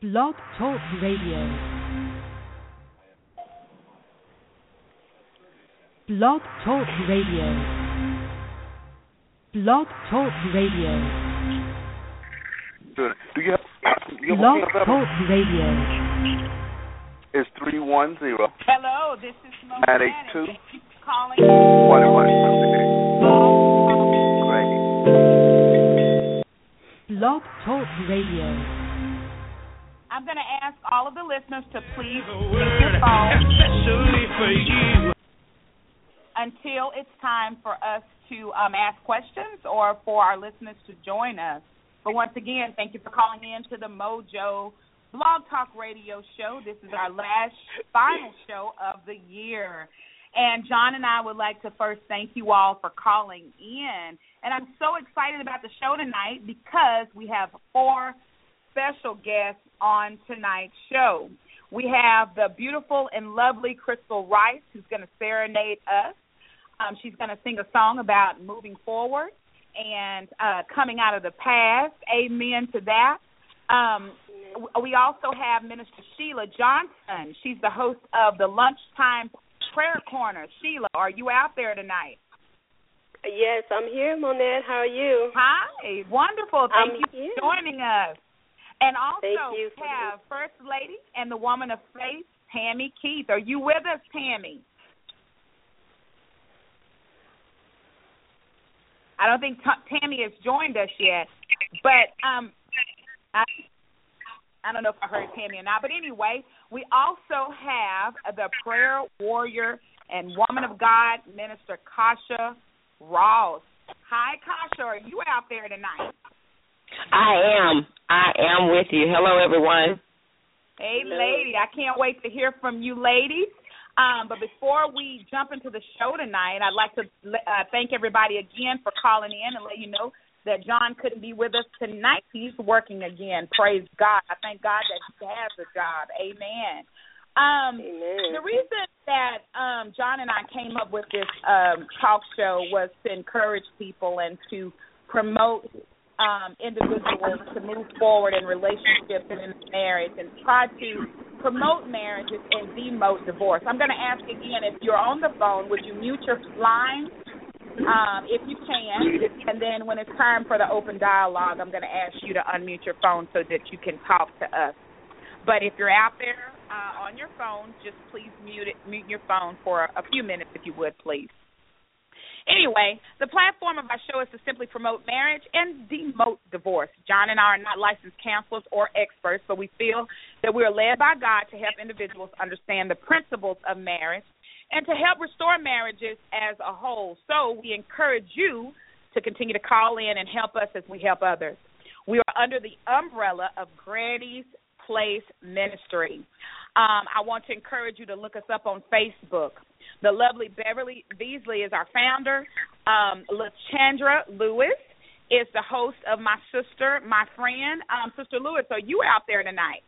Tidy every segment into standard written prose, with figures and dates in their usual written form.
Blog Talk Radio. Blog Talk Radio. Blog Talk Radio. Do you have Blog Talk Radio. It's 310. Hello, this is Mo 982. Thank you for calling. 11. Blog Talk Radio. I'm going to ask all of the listeners to please keep your phone until it's time for us to ask questions or for our listeners to join us. But once again, thank you for calling in to the Mojo Blog Talk Radio show. This is our last final show of the year. And John and I would like to first thank you all for calling in. And I'm so excited about the show tonight because we have 4 special guests on tonight's show. We have the beautiful and lovely Crystal Rice, who's going to serenade us. She's going to sing a song about moving forward and coming out of the past. Amen to that. We also have Minister Sheila Johnson. She's the host of the Lunchtime Prayer Corner. Sheila, are you out there tonight? Yes, I'm here, Monette. How are you? Hi, wonderful. Thank you for joining us. And also have First Lady and the Woman of Faith, Tammy Keith. Are you with us, Tammy? I don't think Tammy has joined us yet, but I don't know if I heard Tammy or not. But anyway, we also have the prayer warrior and woman of God, Minister Kasha Ross. Hi, Kasha. Are you out there tonight? I am with you. Hello, everyone. Hey, lady. I can't wait to hear from you ladies. But before we jump into the show tonight, I'd like to thank everybody again for calling in and let you know that John couldn't be with us tonight. He's working again. Praise God. I thank God that he has a job. Amen. Amen. The reason that John and I came up with this talk show was to encourage people and to promote individuals to move forward in relationships and in marriage and try to promote marriages and demote divorce. I'm going to ask again, if you're on the phone, would you mute your line if you can? And then when it's time for the open dialogue, I'm going to ask you to unmute your phone so that you can talk to us. But if you're out there on your phone, just please mute your phone for a few minutes, if you would, please. Anyway, the platform of our show is to simply promote marriage and demote divorce. John and I are not licensed counselors or experts, but we feel that we are led by God to help individuals understand the principles of marriage and to help restore marriages as a whole. So we encourage you to continue to call in and help us as we help others. We are under the umbrella of Granny's Place Ministry. I want to encourage you to look us up on Facebook. The lovely Beverly Beasley is our founder. LaChandra Lewis is the host of My Sister, My Friend. Sister Lewis, are you out there tonight?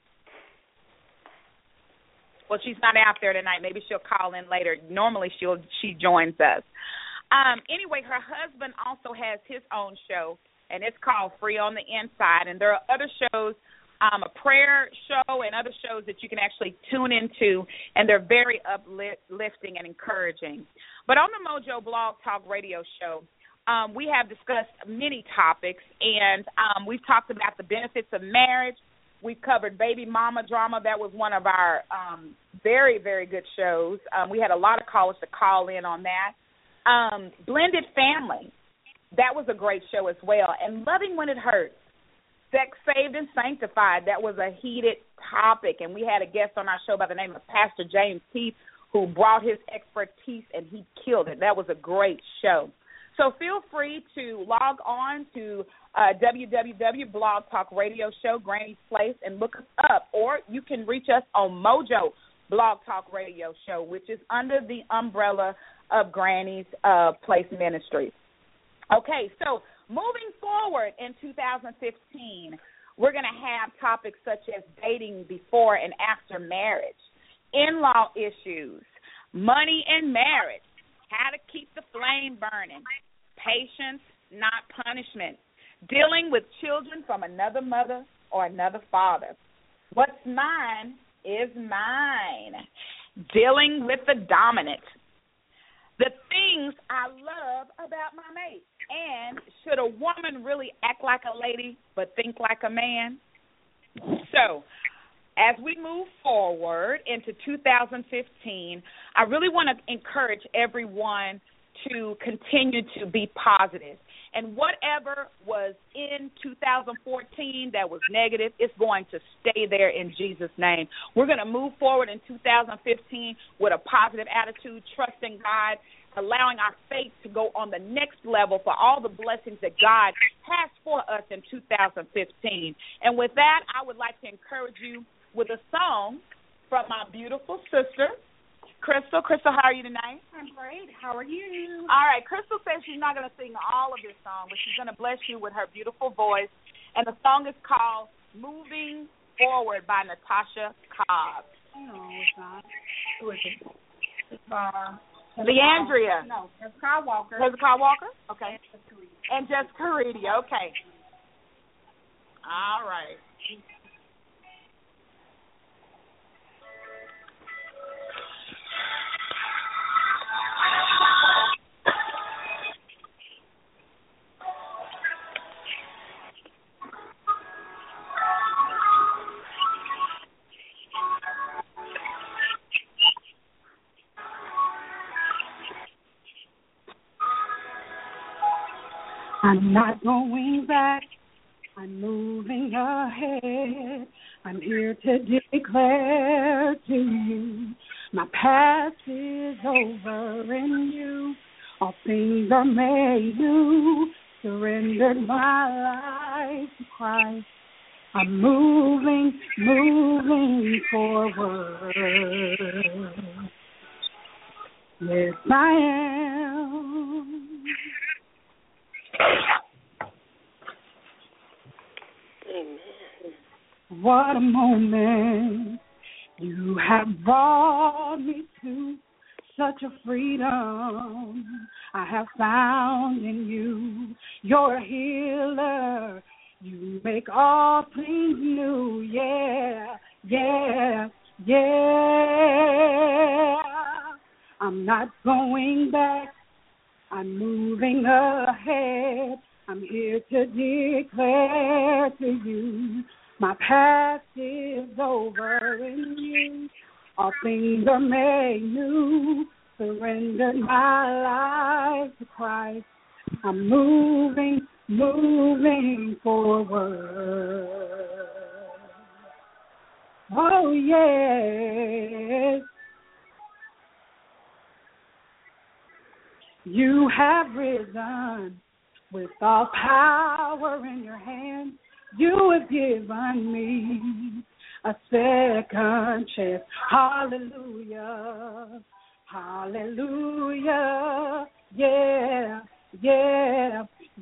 Well, she's not out there tonight. Maybe she'll call in later. Normally she joins us. Anyway, her husband also has his own show, and it's called Free on the Inside. And there are other shows, a prayer show and other shows that you can actually tune into, and they're very uplifting and encouraging. But on the Mojo Blog Talk Radio show, we have discussed many topics, and we've talked about the benefits of marriage. We've covered baby mama drama. That was one of our very, very good shows. We had a lot of callers to call in on that. Blended family, that was a great show as well. And Loving When It Hurts. Sex Saved and Sanctified, that was a heated topic, and we had a guest on our show by the name of Pastor James Keith who brought his expertise, and he killed it. That was a great show. So feel free to log on to www.blog Talk Radio Show, Granny's Place, and look us up, or you can reach us on Mojo Blog Talk Radio Show, which is under the umbrella of Granny's Place Ministries. Okay, so moving forward in 2015, we're going to have topics such as dating before and after marriage, in-law issues, money and marriage, how to keep the flame burning, patience, not punishment, dealing with children from another mother or another father, What's mine is mine. Dealing with the dominant. The things I love about my mate. And should a woman really act like a lady but think like a man? So, as we move forward into 2015, I really want to encourage everyone to continue to be positive. And whatever was in 2014 that was negative, it's going to stay there in Jesus' name. We're going to move forward in 2015 with a positive attitude, trusting God, allowing our faith to go on the next level for all the blessings that God has for us in 2015. And with that, I would like to encourage you with a song from my beautiful sister, Crystal. Crystal, how are you tonight? I'm great. How are you? All right. Crystal says she's not going to sing all of this song, but she's going to bless you with her beautiful voice. And the song is called Moving Forward by Natasha Cobb. No, it's not. Who is it? It's Leandria. No, Hezekiah Walker. Hezekiah Walker? Okay. And Jessica Reedy. Okay. All right. I'm not going back. I'm moving ahead. I'm here to declare to you my past is over in you. All things are made new. Surrendered my life to Christ. I'm moving forward. Yes, I am. Amen. What a moment you have brought me to, such a freedom I have found in you. You're a healer, you make all things new, yeah, yeah, yeah. I'm not going back, I'm moving ahead. I'm here to declare to you my past is over in you. All things are made new. Surrendered my life to Christ. I'm moving forward. Oh, yes. You have risen with all power in your hands. You have given me a second chance. Hallelujah. Hallelujah. Yeah, yeah,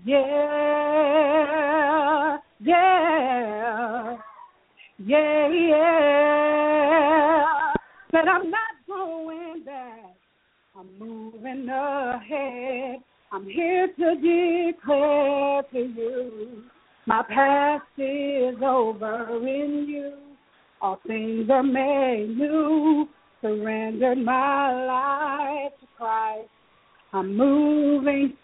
yeah, yeah, yeah, yeah. But I'm not going back. I'm moving ahead. I'm here to declare to you my past is over in you. All things are made new. Surrendered my life to Christ. I'm moving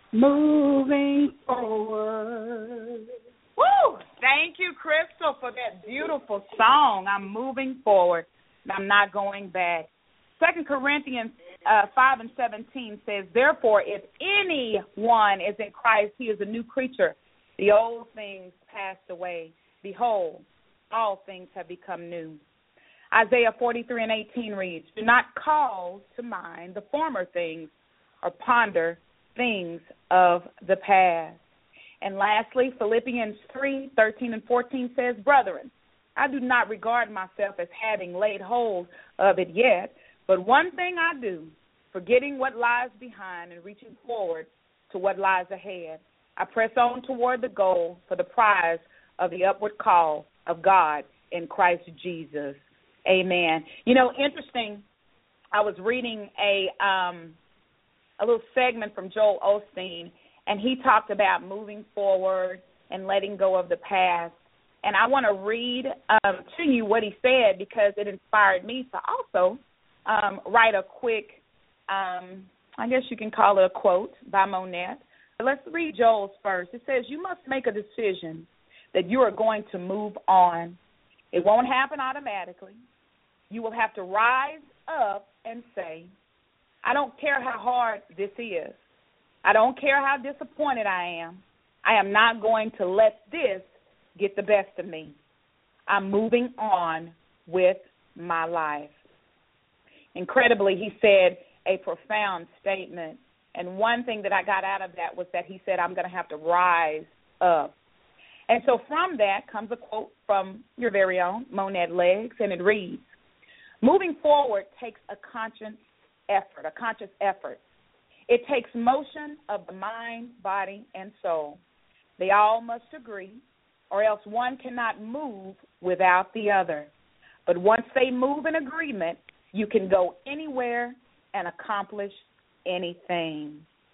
forward. Woo! Thank you, Crystal, for that beautiful song. I'm moving forward. I'm not going back. 2 Corinthians 5:17 says, therefore, if anyone is in Christ, he is a new creature. The old things passed away. Behold, all things have become new. Isaiah 43:18 reads, do not call to mind the former things or ponder things of the past. And lastly, Philippians 3:13 and 14 says, brethren, I do not regard myself as having laid hold of it yet, but one thing I do, forgetting what lies behind and reaching forward to what lies ahead, I press on toward the goal for the prize of the upward call of God in Christ Jesus. Amen. You know, interesting, I was reading a little segment from Joel Osteen, and he talked about moving forward and letting go of the past. And I want to read to you what he said because it inspired me to also write a quick, I guess you can call it a quote by Monette. Let's read Joel's first. It says, you must make a decision that you are going to move on. It won't happen automatically. You will have to rise up and say, I don't care how hard this is. I don't care how disappointed I am. I am not going to let this get the best of me. I'm moving on with my life. Incredibly, he said a profound statement. And one thing that I got out of that was that he said, I'm going to have to rise up. And so from that comes a quote from your very own Monette Legs, and it reads, moving forward takes a conscious effort. It takes motion of the mind, body, and soul. They all must agree, or else one cannot move without the other. But once they move in agreement, you can go anywhere and accomplish anything.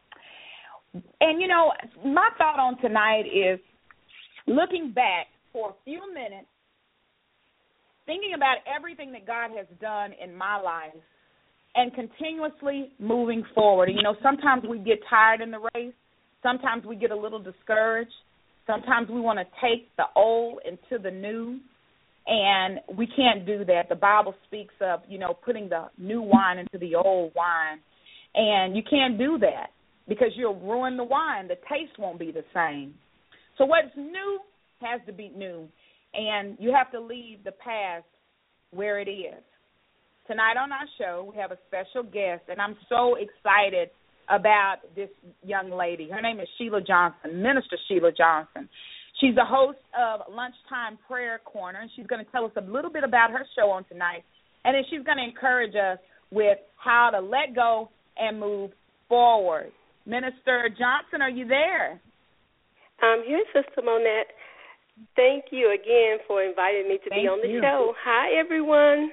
And, you know, my thought on tonight is looking back for a few minutes, thinking about everything that God has done in my life and continuously moving forward. And, you know, sometimes we get tired in the race. Sometimes we get a little discouraged. Sometimes we want to take the old into the new, and we can't do that. The Bible speaks of, you know, putting the new wine into the old wine, and you can't do that because you'll ruin the wine. The taste won't be the same. So what's new has to be new, and you have to leave the past where it is. Tonight on our show, we have a special guest, and I'm so excited about this young lady. Her name is Sheila Johnson, Minister Sheila Johnson. She's the host of Lunchtime Prayer Corner, and she's going to tell us a little bit about her show on tonight, and then she's going to encourage us with how to let go and move forward. Minister Johnson, are you there? I'm here, Sister Monette. Thank you again for inviting me to be on the show. Hi, everyone.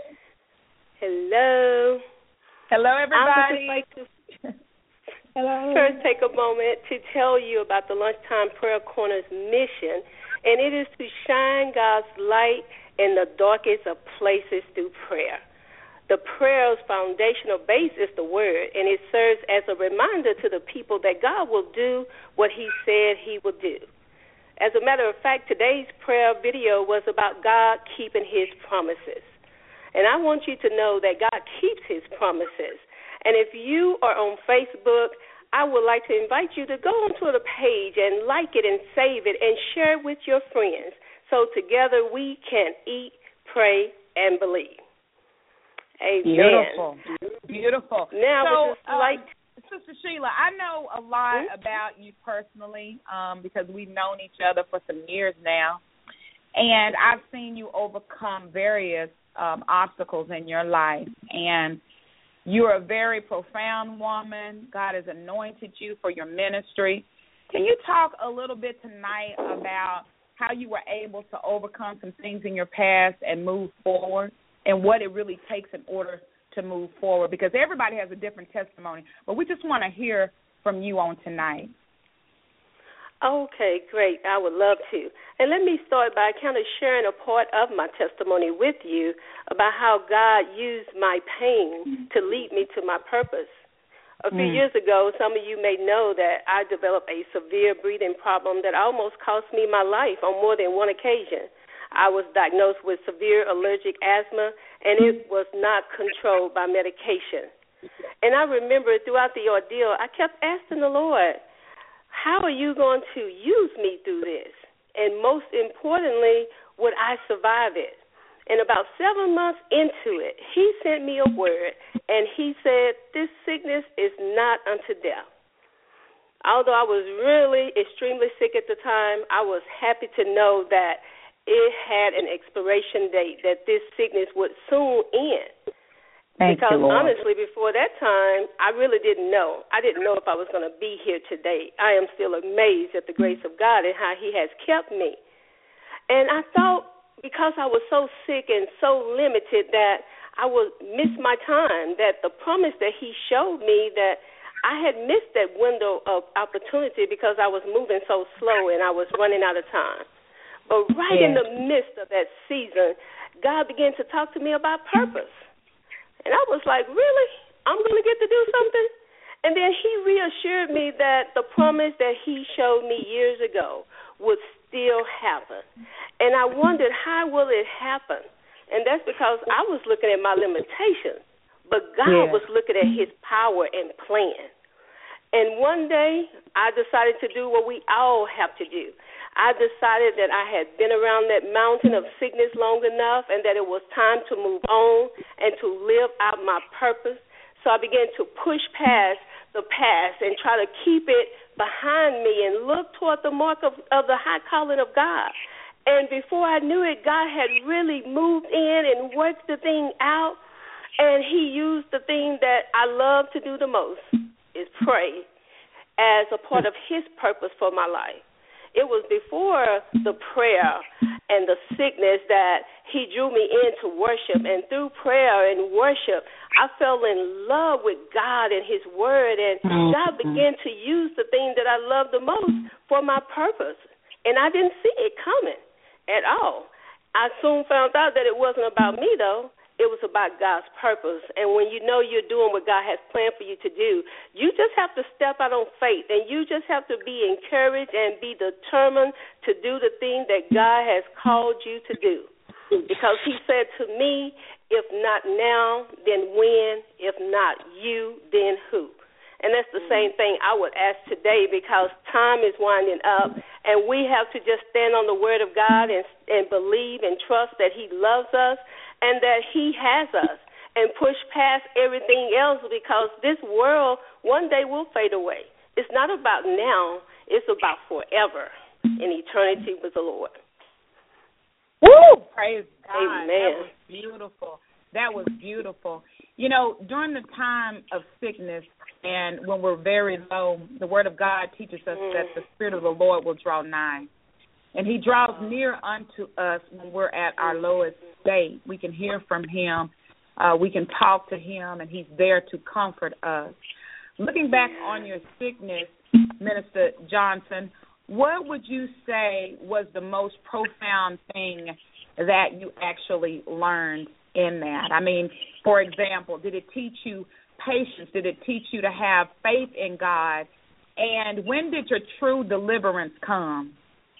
Hello. Hello, everybody. I would just like to first take a moment to tell you about the Lunchtime Prayer Corner's mission, and it is to shine God's light in the darkest of places through prayer. The prayer's foundational base is the Word, and it serves as a reminder to the people that God will do what He said He would do. As a matter of fact, today's prayer video was about God keeping His promises. And I want you to know that God keeps His promises. And if you are on Facebook, I would like to invite you to go onto the page and like it and save it and share it with your friends so together we can eat, pray, and believe. Amen. Beautiful. Beautiful. Now, Sister Sheila, I know a lot about you personally because we've known each other for some years now, and I've seen you overcome various obstacles in your life, and you're a very profound woman. God has anointed you for your ministry. Can you talk a little bit tonight about how you were able to overcome some things in your past and move forward and what it really takes in order to move forward? Because everybody has a different testimony, but we just want to hear from you on tonight. Okay, great. I would love to. And let me start by kind of sharing a part of my testimony with you about how God used my pain to lead me to my purpose. A few years ago, some of you may know that I developed a severe breathing problem that almost cost me my life on more than one occasion. I was diagnosed with severe allergic asthma, and it was not controlled by medication. And I remember throughout the ordeal, I kept asking the Lord, how are you going to use me through this? And most importantly, would I survive it? And about 7 months into it, He sent me a word, and He said, this sickness is not unto death. Although I was really extremely sick at the time, I was happy to know that it had an expiration date, that this sickness would soon end. Because honestly, before that time, I really didn't know. I didn't know if I was going to be here today. I am still amazed at the grace of God and how He has kept me. And I thought because I was so sick and so limited that I would miss my time, that the promise that He showed me that I had missed that window of opportunity because I was moving so slow and I was running out of time. But right in the midst of that season, God began to talk to me about purpose. And I was like, really? I'm going to get to do something? And then he reassured me that the promise that he showed me years ago would still happen. And I wondered, how will it happen? And that's because I was looking at my limitations, but God was looking at his power and plan. And one day, I decided to do what we all have to do. I decided that I had been around that mountain of sickness long enough and that it was time to move on and to live out my purpose. So I began to push past the past and try to keep it behind me and look toward the mark of the high calling of God. And before I knew it, God had really moved in and worked the thing out, and he used the thing that I love to do the most, is pray, as a part of his purpose for my life. It was before the prayer and the sickness that he drew me into worship. And through prayer and worship, I fell in love with God and his word. And God began to use the thing that I love the most for my purpose. And I didn't see it coming at all. I soon found out that it wasn't about me, though. It was about God's purpose. And when you know you're doing what God has planned for you to do, you just have to step out on faith, and you just have to be encouraged and be determined to do the thing that God has called you to do. Because he said to me, if not now, then when? If not you, then who? And that's the same thing I would ask today, because time is winding up, and we have to just stand on the word of God and believe and trust that he loves us and that he has us, and push past everything else, because this world one day will fade away. It's not about now. It's about forever in eternity with the Lord. Woo! Praise God. Amen. That was beautiful. That was beautiful. You know, during the time of sickness and when we're very low, the Word of God teaches us that the Spirit of the Lord will draw nigh. And he draws near unto us when we're at our lowest state. We can hear from him. We can talk to him, and he's there to comfort us. Looking back on your sickness, Minister Johnson, what would you say was the most profound thing that you actually learned in that? I mean, for example, did it teach you patience? Did it teach you to have faith in God? And when did your true deliverance come?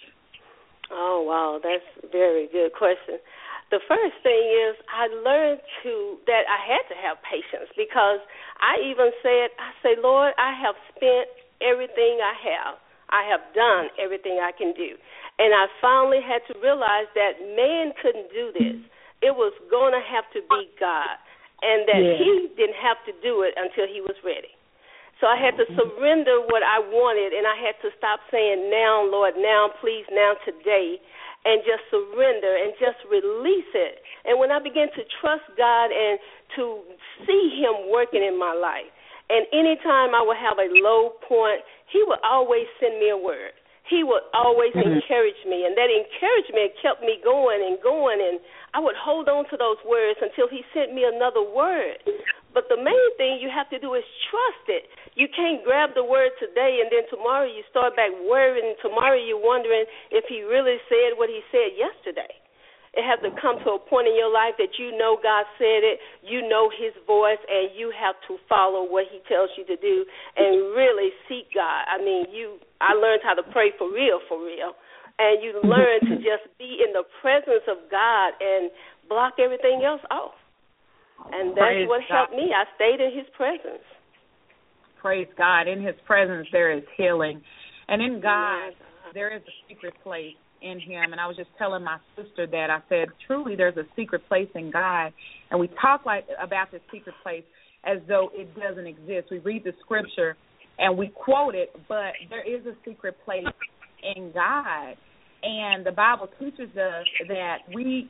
Oh, wow, that's a very good question. The first thing is I learned that I had to have patience, because I even said, Lord, I have spent everything I have. I have done everything I can do. And I finally had to realize that man couldn't do this. It was going to have to be God, and that he didn't have to do it until he was ready. So I had to surrender what I wanted, and I had to stop saying, now, Lord, now, please, now, today, and just surrender and just release it. And when I began to trust God and to see him working in my life, and anytime I would have a low point, he would always send me a word. He would always encourage me, and that encouragement kept me going, and I would hold on to those words until he sent me another word. But the main thing you have to do is trust it. You can't grab the word today, and then tomorrow you start back worrying, and tomorrow you're wondering if he really said what he said yesterday. It has to come to a point in your life that you know God said it, you know his voice, and you have to follow what he tells you to do and really seek God. I mean, I learned how to pray for real, and you learn to just be in the presence of God and block everything else off. And that's what helped me. I stayed in his presence. Praise God. In his presence there is healing. And in God there is a secret place in him. And I was just telling my sister that. I said, truly there's a secret place in God. And we talk about this secret place as though it doesn't exist. We read the scripture and we quote it, but there is a secret place in God. And the Bible teaches us that we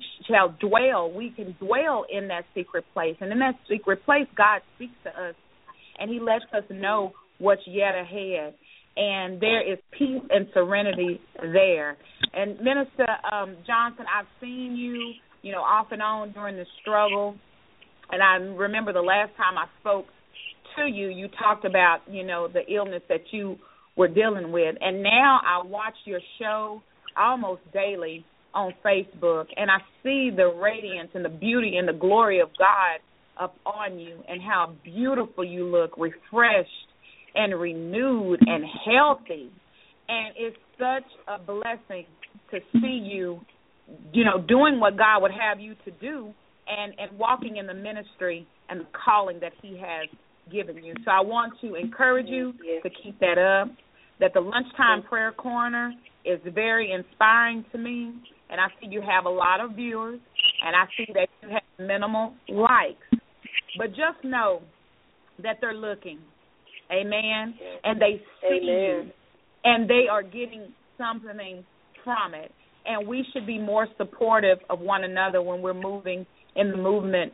can dwell in that secret place. And in that secret place, God speaks to us, and he lets us know what's yet ahead. And there is peace and serenity there. And Minister Johnson, I've seen you, off and on during the struggle. And I remember the last time I spoke to you, you talked about, the illness that you were dealing with. And now I watch your show almost daily, on Facebook, and I see the radiance and the beauty and the glory of God up on you and how beautiful you look, refreshed and renewed and healthy. And it's such a blessing to see you, doing what God would have you to do and walking in the ministry and the calling that he has given you. So I want to encourage you to keep that up, that the Lunchtime Prayer Corner is very inspiring to me, and I see you have a lot of viewers, and I see that you have minimal likes. But just know that they're looking, amen, and they see you, and they are getting something from it. And we should be more supportive of one another when we're moving in the movement,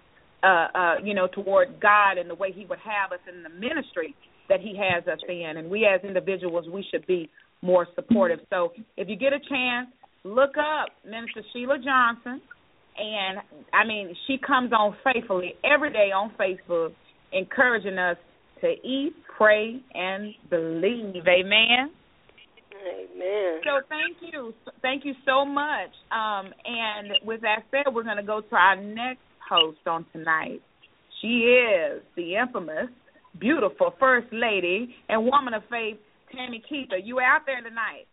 toward God and the way he would have us in the ministry that he has us in. And we as individuals, we should be more supportive. So if you get a chance, look up Minister Sheila Johnson. And, she comes on faithfully every day on Facebook, encouraging us to eat, pray, and believe. Amen? Amen. So thank you. Thank you so much. And with that said, we're going to go to our next host on tonight. She is the infamous, beautiful First Lady and woman of faith, Tammy Keitha. You out there tonight?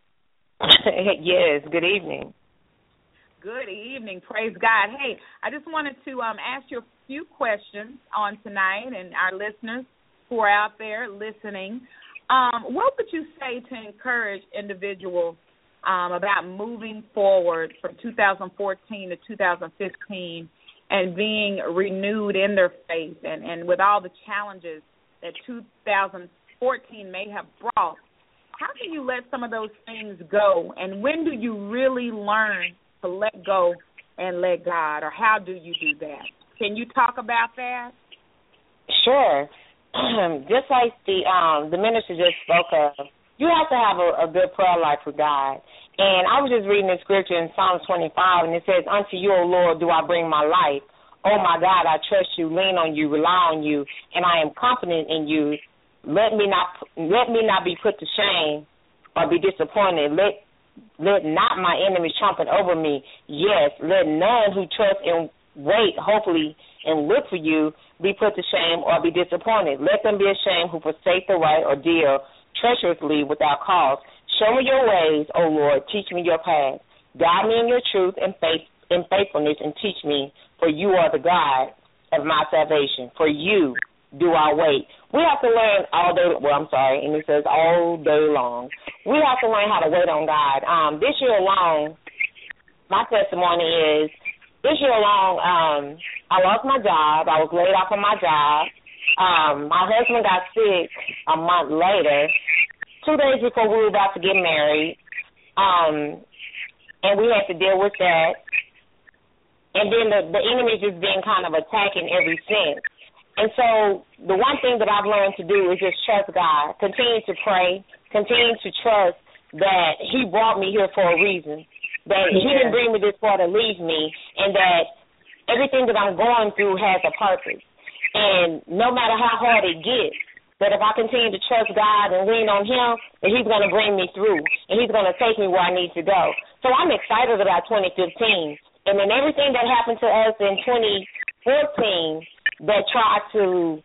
Yes, good evening. Good evening. Praise God. Hey, I just wanted to ask you a few questions on tonight, and our listeners who are out there listening. What would you say to encourage individuals about moving forward from 2014 to 2015 and being renewed in their faith and with all the challenges that 2014 may have brought? How can you let some of those things go, and when do you really learn to let go and let God, or how do you do that? Can you talk about that? Sure. Just like the minister just spoke of, you have to have a good prayer life with God. And I was just reading the scripture in Psalm 25, and it says, "Unto you, O Lord, do I bring my life. Oh, my God, I trust you, lean on you, rely on you, and I am confident in you. Let me not be put to shame or be disappointed. Let not my enemies trumpet over me. Yes, let none who trust and wait, hopefully, and look for you be put to shame or be disappointed. Let them be ashamed who forsake the right or deal treacherously without cause. Show me your ways, O Lord, teach me your path. Guide me in your truth and faithfulness, and teach me, for you are the God of my salvation. For you do I wait." We have to learn and it says all day long. We have to learn how to wait on God. This year alone, my testimony is, this year alone, I lost my job. I was laid off from my job. My husband got sick a month later, 2 days before we were about to get married, and we had to deal with that. And then the enemy just been kind of attacking ever since. And so the one thing that I've learned to do is just trust God, continue to pray, continue to trust that he brought me here for a reason, that he didn't bring me this far to leave me, and that everything that I'm going through has a purpose. And no matter how hard it gets, that if I continue to trust God and lean on him, that he's going to bring me through, and he's going to take me where I need to go. So I'm excited about 2015. And then everything that happened to us in 2014 that tried to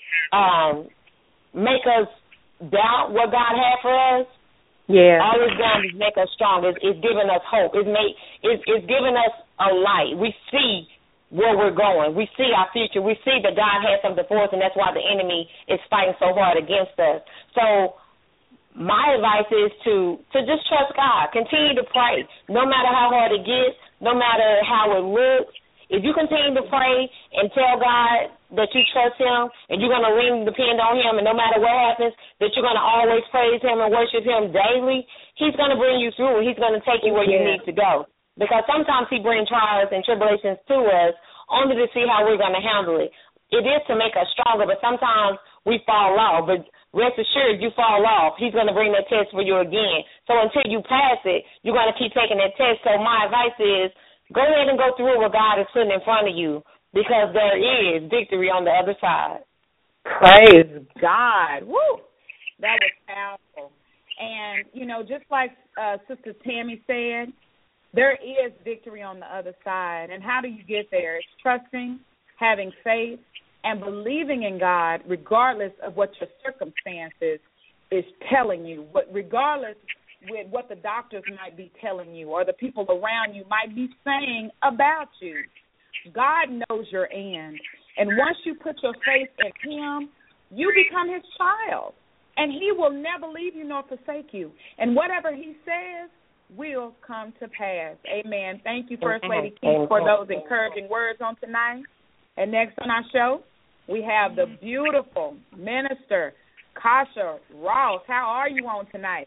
make us doubt what God had for us, all it's done is make us strong. It's giving us hope. It's giving us a light. We see where we're going. We see our future. We see that God has something for us, and that's why the enemy is fighting so hard against us. So my advice is to just trust God. Continue to pray. No matter how hard it gets, no matter how it looks, if you continue to pray and tell God that you trust him and you're going to lean and depend on him, and no matter what happens, that you're going to always praise him and worship him daily, he's going to bring you through, and he's going to take you where you need to go. Because sometimes he brings trials and tribulations to us only to see how we're going to handle it. It is to make us stronger, but sometimes we fall off. But rest assured, you fall off, he's going to bring that test for you again. So until you pass it, you're going to keep taking that test. So my advice is, go ahead and go through what God is putting in front of you, because there is victory on the other side. Praise God. Woo! That was powerful. And, just like Sister Tammy said, There is victory on the other side. And how do you get there? It's trusting, having faith, and believing in God regardless of what your circumstances is telling you, regardless with what the doctors might be telling you or the people around you might be saying about you. God knows your end. And once you put your faith in him, you become his child. And he will never leave you nor forsake you. And whatever he says will come to pass. Amen. Thank you, First Lady Keith, for those encouraging words on tonight. And next on our show, we have the beautiful Minister Kasha Ross. How are you on tonight?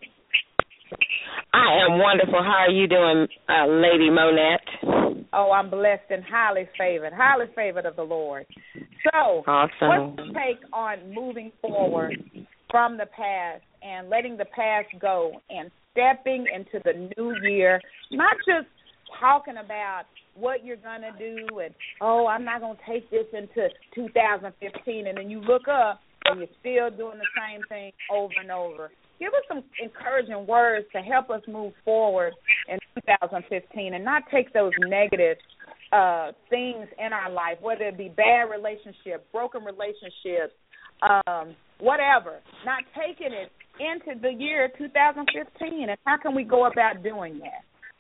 I am wonderful. How are you doing, Lady Monette? Oh, I'm blessed and highly favored of the Lord. So, awesome. What's your take on moving forward from the past and letting the past go and stepping into the new year, not just talking about what you're going to do and, I'm not going to take this into 2015, and then you look up and you're still doing the same thing over and over. Give us some encouraging words to help us move forward in 2015 and not take those negative things in our life, whether it be bad relationships, broken relationships, whatever, not taking it into the year 2015. And how can we go about doing that?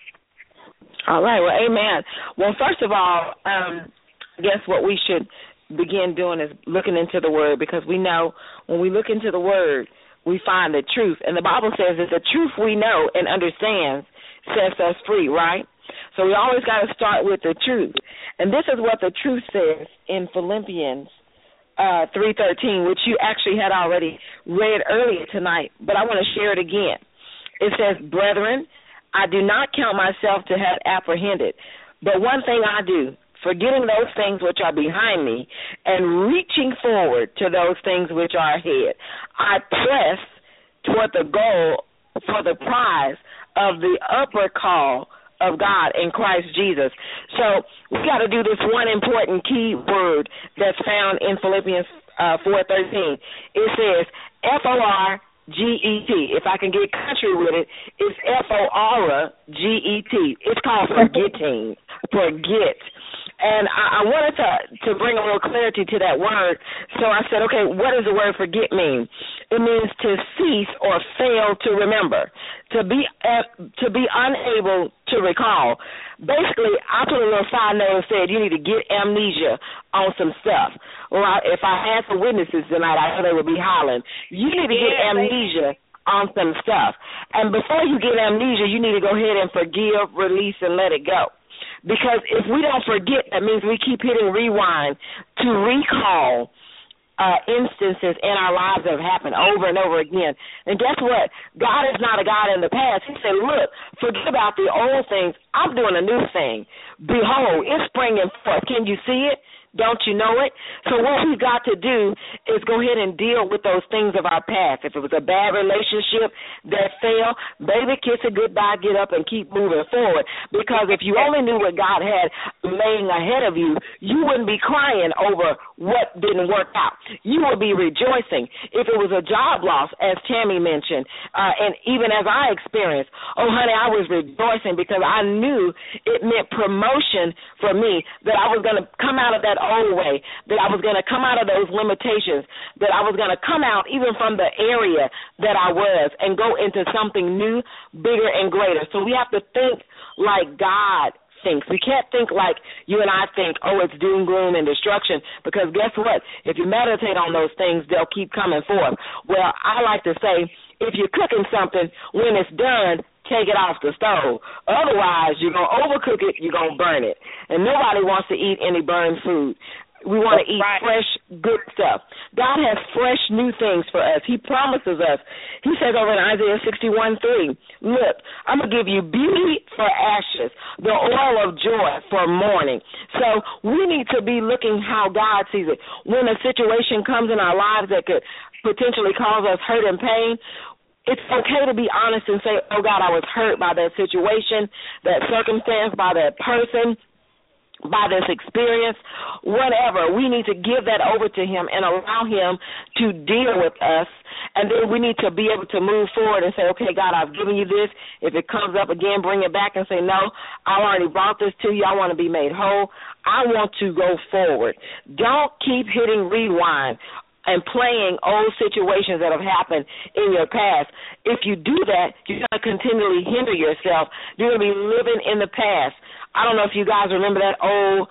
All right. Well, amen. Well, first of all, I guess what we should begin doing is looking into the Word, because we know when we look into the Word, we find the truth. And the Bible says that the truth we know and understand sets us free, right? So we always got to start with the truth. And this is what the truth says in Philippians 3:13, which you actually had already read earlier tonight, but I want to share it again. It says, "Brethren, I do not count myself to have apprehended, but one thing I do, forgetting those things which are behind me and reaching forward to those things which are ahead, I press toward the goal for the prize of the upper call of God in Christ Jesus." So we got to do this one important key word that's found in Philippians 4:13. It says FORGET. If I can get country with it, it's FORGET. It's called forgetting. Forget. And I wanted to bring a little clarity to that word. So I said, okay, what does the word forget mean? It means to cease or fail to remember, to be unable to recall. Basically, I put a little side note and said you need to get amnesia on some stuff. Well, if I had some witnesses tonight, I know they would be hollering. You need to get amnesia on some stuff. And before you get amnesia, you need to go ahead and forgive, release, and let it go. Because if we don't forget, that means we keep hitting rewind to recall instances in our lives that have happened over and over again. And guess what? God is not a God in the past. He said, look, forget about the old things. I'm doing a new thing. Behold, it's springing forth. Can you see it? Don't you know it? So what we've got to do is go ahead and deal with those things of our past. If it was a bad relationship that failed, baby, kiss it goodbye, get up, and keep moving forward. Because if you only knew what God had laying ahead of you, you wouldn't be crying over what didn't work out. You would be rejoicing. If it was a job loss, as Tammy mentioned, and even as I experienced, oh, honey, I was rejoicing because I knew it meant promotion for me, that I was going to come out of that old way, that I was going to come out of those limitations, that I was going to come out even from the area that I was and go into something new, bigger, and greater. So we have to think like God thinks. We can't think like you and I think, oh, it's doom, gloom, and destruction, because guess what? If you meditate on those things, they'll keep coming forth. Well, I like to say, if you're cooking something, when it's done, take it off the stove. Otherwise, you're going to overcook it, you're going to burn it. And nobody wants to eat any burned food. We want to eat fresh, good stuff. God has fresh, new things for us. He promises us. He says over in Isaiah 61:3, look, I'm going to give you beauty for ashes, the oil of joy for mourning. So we need to be looking how God sees it. When a situation comes in our lives that could potentially cause us hurt and pain, it's okay to be honest and say, oh, God, I was hurt by that situation, that circumstance, by that person. by this experience, whatever, we need to give that over to him and allow him to deal with us. And then we need to be able to move forward and say, okay, God, I've given you this. If it comes up again, bring it back and say, no, I already brought this to you. I want to be made whole. I want to go forward. Don't keep hitting rewind and playing old situations that have happened in your past. If you do that, you're going to continually hinder yourself. You're going to be living in the past. I don't know if you guys remember that old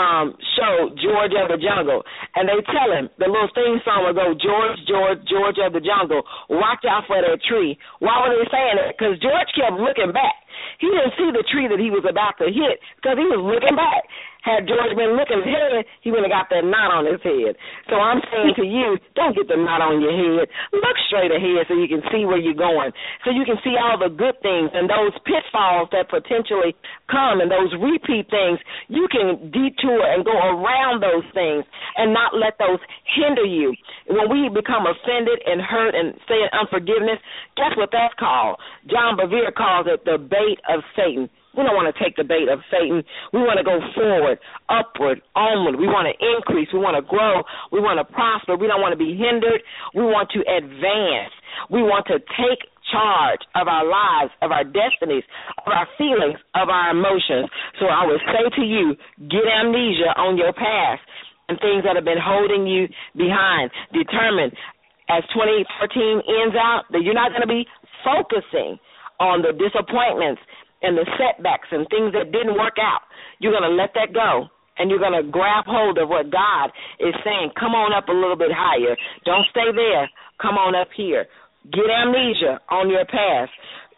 show, George of the Jungle. And they tell him, the little theme song would go, George, George, George of the Jungle, watch out for that tree. Why were they saying that? Because George kept looking back. He didn't see the tree that he was about to hit because he was looking back. Had George been looking ahead, he would have got that knot on his head. So I'm saying to you, don't get the knot on your head. Look straight ahead so you can see where you're going, so you can see all the good things and those pitfalls that potentially come and those repeat things. You can detour and go around those things and not let those hinder you. When we become offended and hurt and say unforgiveness, guess what that's called? John Bevere calls it the bait of Satan. We don't want to take the bait of Satan. We want to go forward, upward, onward. We want to increase. We want to grow. We want to prosper. We don't want to be hindered. We want to advance. We want to take charge of our lives, of our destinies, of our feelings, of our emotions. So I would say to you, get amnesia on your past and things that have been holding you behind. Determine, as 2014 ends out, that you're not going to be focusing on the disappointments and the setbacks and things that didn't work out. You're going to let that go, and you're going to grab hold of what God is saying. Come on up a little bit higher. Don't stay there. Come on up here. Get amnesia on your past.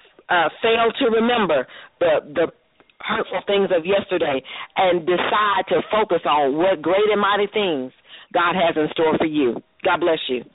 Fail to remember the hurtful things of yesterday and decide to focus on what great and mighty things God has in store for you. God bless you.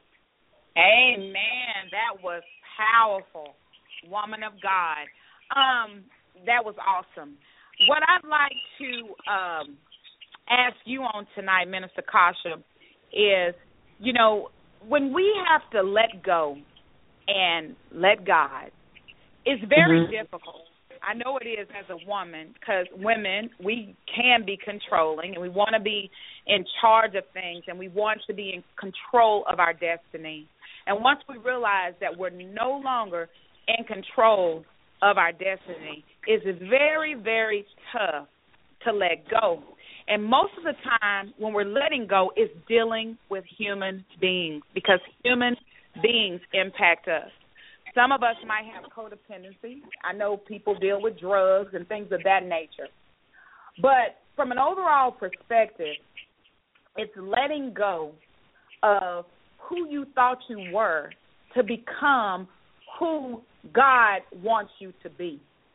Amen. That was powerful, woman of God. That was awesome. What I'd like to ask you on tonight, Minister Kasha, is, you know, when we have to let go and let God, it's very difficult. I know it is as a woman, because women, we can be controlling and we want to be in charge of things and we want to be in control of our destiny. And once we realize that we're no longer in control of our destiny, it's very, very tough to let go. And most of the time when we're letting go, it's dealing with human beings, because human beings impact us. Some of us might have codependency. I know people deal with drugs and things of that nature. But from an overall perspective, it's letting go of who you thought you were to become who God wants you to be.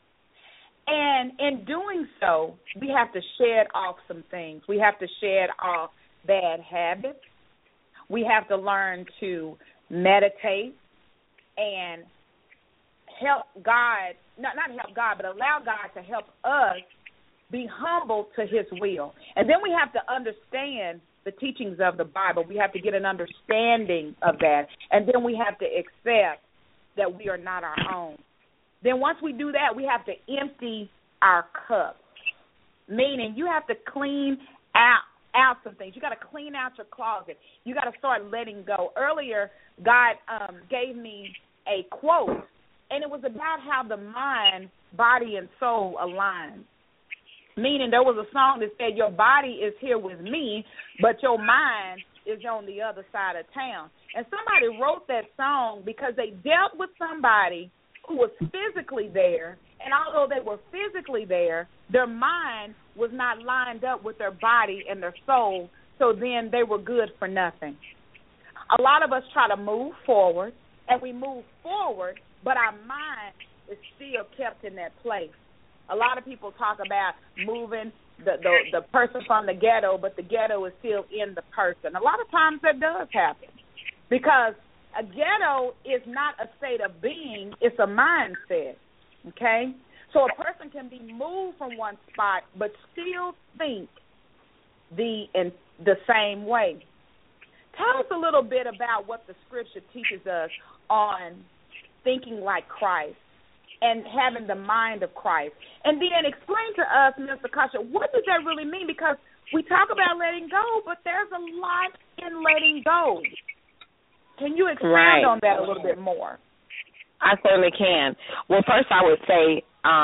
And in doing so, we have to shed off some things. We have to shed off bad habits. We have to learn to meditate and help God, not help God, but allow God to help us be humble to his will. And then we have to understand the teachings of the Bible. We have to get an understanding of that. And then we have to accept that we are not our own. Then once we do that, we have to empty our cup, meaning you have to clean out some things. You got to clean out your closet. You got to start letting go. Earlier, God gave me a quote, and it was about how the mind, body, and soul align. Meaning there was a song that said, your body is here with me, but your mind is on the other side of town. And somebody wrote that song because they dealt with somebody who was physically there, and although they were physically there, their mind was not lined up with their body and their soul, so then they were good for nothing. A lot of us try to move forward, and we move forward, but our mind is still kept in that place. A lot of people talk about moving the person from the ghetto, but the ghetto is still in the person. A lot of times that does happen, because a ghetto is not a state of being, it's a mindset, okay? So a person can be moved from one spot but still think the same way. Tell us a little bit about what the scripture teaches us on thinking like Christ and having the mind of Christ. And then explain to us, Mr. Kasha, what does that really mean? Because we talk about letting go, but there's a lot in letting go. Can you expand on that a little bit more? I certainly can. Well, first I would say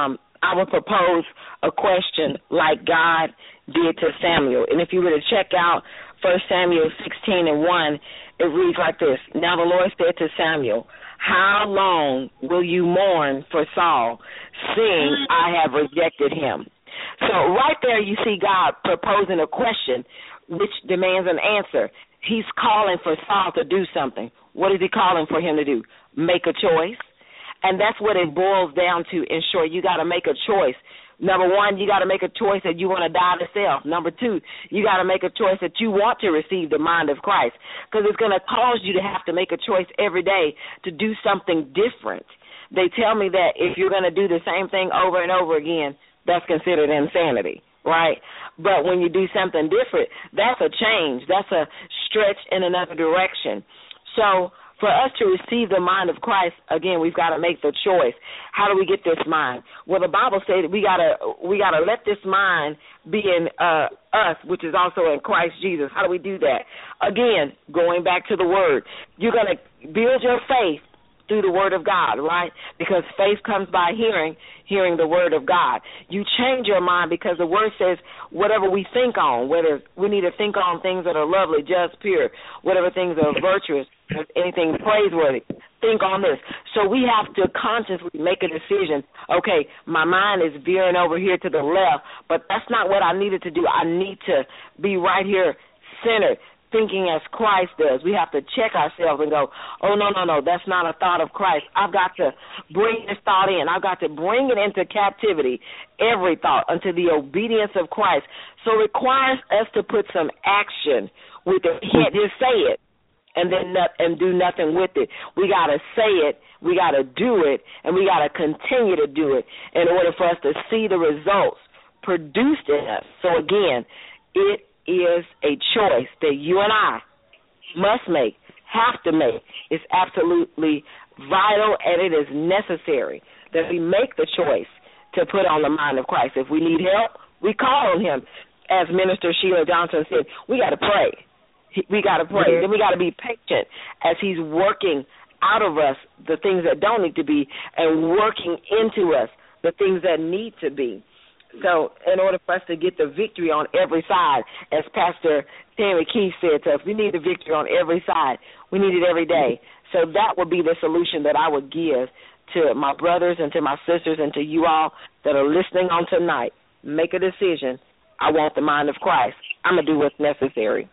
I would propose a question like God did to Samuel. And if you were to check out 1 Samuel 16:1, it reads like this. Now the Lord said to Samuel, how long will you mourn for Saul, seeing I have rejected him? So right there you see God proposing a question which demands an answer. He's calling for Saul to do something. What is he calling for him to do? Make a choice. And that's what it boils down to. In short, you got to make a choice. Number one, you got to make a choice that you want to die to self. Number two, you got to make a choice that you want to receive the mind of Christ, because it's going to cause you to have to make a choice every day to do something different. They tell me that if you're going to do the same thing over and over again, that's considered insanity, right? But when you do something different, that's a change. That's a stretch in another direction. So for us to receive the mind of Christ, again, we've got to make the choice. How do we get this mind? Well, the Bible says we gotta let this mind be in us, which is also in Christ Jesus. How do we do that? Again, going back to the Word. You're going to build your faith through the Word of God, right? Because faith comes by hearing the Word of God. You change your mind because the Word says whatever we think on, whether we need to think on things that are lovely, just, pure, whatever things are virtuous, anything praiseworthy, think on this. So we have to consciously make a decision. Okay, my mind is veering over here to the left, but that's not what I needed to do. I need to be right here centered, thinking as Christ does. We have to check ourselves and go, oh, no, that's not a thought of Christ. I've got to bring this thought in. I've got to bring it into captivity, every thought, unto the obedience of Christ. So it requires us to put some action with it. We can't just say it and then do nothing with it. We got to say it, we got to do it, and we got to continue to do it in order for us to see the results produced in us. So, again, it is a choice that you and I must make, have to make. It's absolutely vital, and it is necessary that we make the choice to put on the mind of Christ. If we need help, we call on him. As Minister Sheila Johnson said, we got to pray. We got to pray. Then we got to be patient as he's working out of us the things that don't need to be and working into us the things that need to be. So in order for us to get the victory on every side, as Pastor Tammy Keith said to us, we need the victory on every side. We need it every day. So that would be the solution that I would give to my brothers and to my sisters and to you all that are listening on tonight. Make a decision. I want the mind of Christ. I'm going to do what's necessary.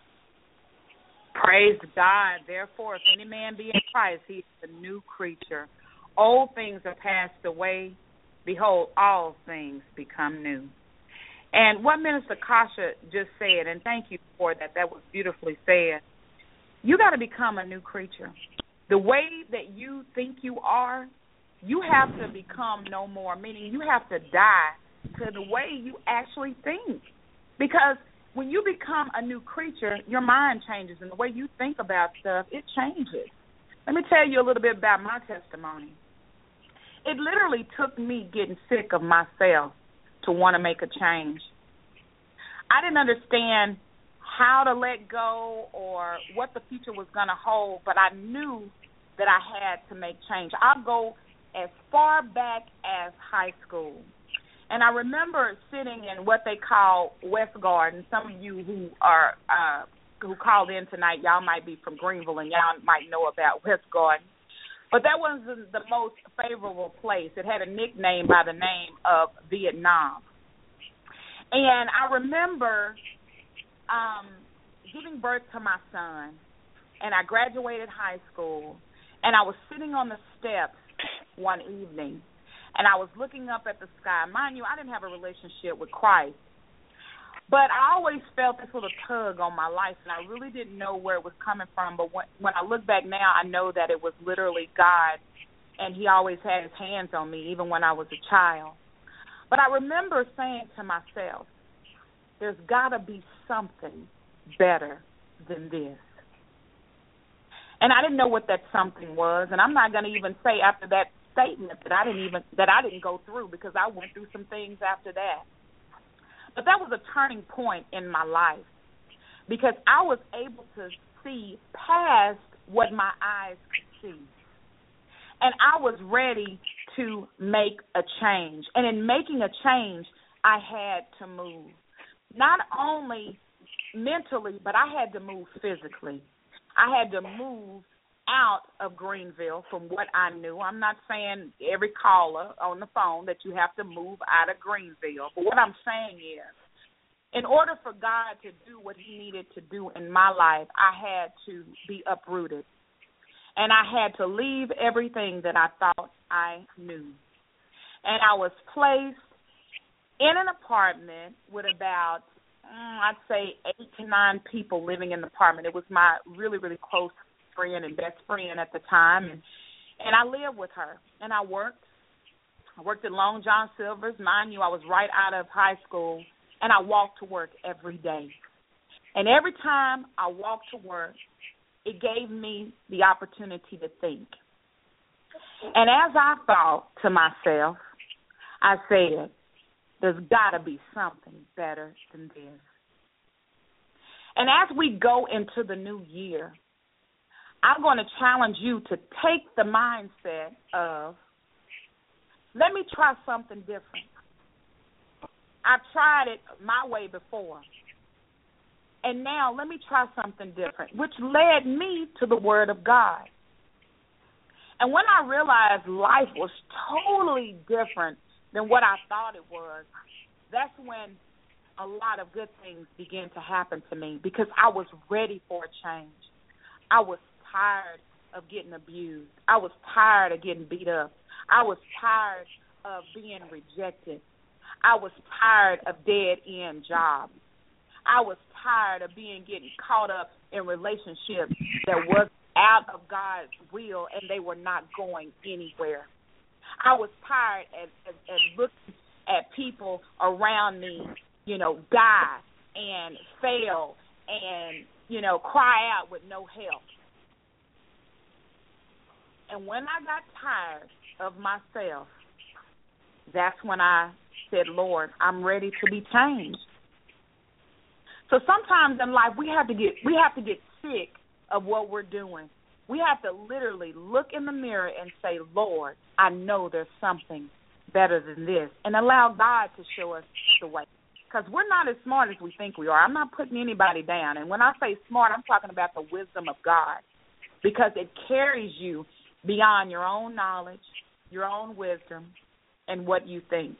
Praise God. Therefore, if any man be in Christ, he is a new creature. Old things are passed away. Behold, all things become new. And what Minister Kasha just said, and thank you for that, that was beautifully said, you got to become a new creature. The way that you think you are, you have to become no more, meaning you have to die to the way you actually think. Because when you become a new creature, your mind changes, and the way you think about stuff, it changes. Let me tell you a little bit about my testimony. It literally took me getting sick of myself to want to make a change. I didn't understand how to let go or what the future was going to hold, but I knew that I had to make change. I'll go as far back as high school. And I remember sitting in what they call West Garden. Some of you who are who called in tonight, y'all might be from Greenville and y'all might know about West Garden. But that wasn't the most favorable place. It had a nickname by the name of Vietnam. And I remember giving birth to my son, and I graduated high school, and I was sitting on the steps one evening, and I was looking up at the sky. Mind you, I didn't have a relationship with Christ, but I always felt this little tug on my life, and I really didn't know where it was coming from. But when I look back now, I know that it was literally God, and he always had his hands on me, even when I was a child. But I remember saying to myself, there's got to be something better than this. And I didn't know what that something was, and I'm not going to even say after that statement that I didn't go through, because I went through some things after that. But that was a turning point in my life, because I was able to see past what my eyes could see. And I was ready to make a change. And in making a change, I had to move. Not only mentally, but I had to move physically. I had to move out of Greenville from what I knew. I'm not saying every caller on the phone that you have to move out of Greenville. But what I'm saying is, in order for God to do what he needed to do in my life, I had to be uprooted. And I had to leave everything that I thought I knew. And I was placed in an apartment with about, I'd say, 8 to 9 people living in the apartment. It was my really, really close friend and best friend at the time. And I lived with her. And I worked. I worked at Long John Silver's. Mind you, I was right out of high school. And I walked to work every day. And every time I walked to work, it gave me the opportunity to think. And as I thought to myself, I said, there's got to be something better than this. And as we go into the new year, I'm going to challenge you to take the mindset of, let me try something different. I've tried it my way before. And now let me try something different, which led me to the Word of God. And when I realized life was totally different than what I thought it was, that's when a lot of good things began to happen to me, because I was ready for a change. I was tired of getting abused. I was tired of getting beat up. I was tired of being rejected. I was tired of dead-end jobs. I was tired of getting caught up in relationships that was out of God's will and they were not going anywhere. I was tired of looking at people around me, die and fail and, cry out with no help. And when I got tired of myself, that's when I said, Lord, I'm ready to be changed. So sometimes in life we have to get sick of what we're doing. We have to literally look in the mirror and say, Lord, I know there's something better than this, and allow God to show us the way. Because we're not as smart as we think we are. I'm not putting anybody down. And when I say smart, I'm talking about the wisdom of God, because it carries you beyond your own knowledge, your own wisdom, and what you think.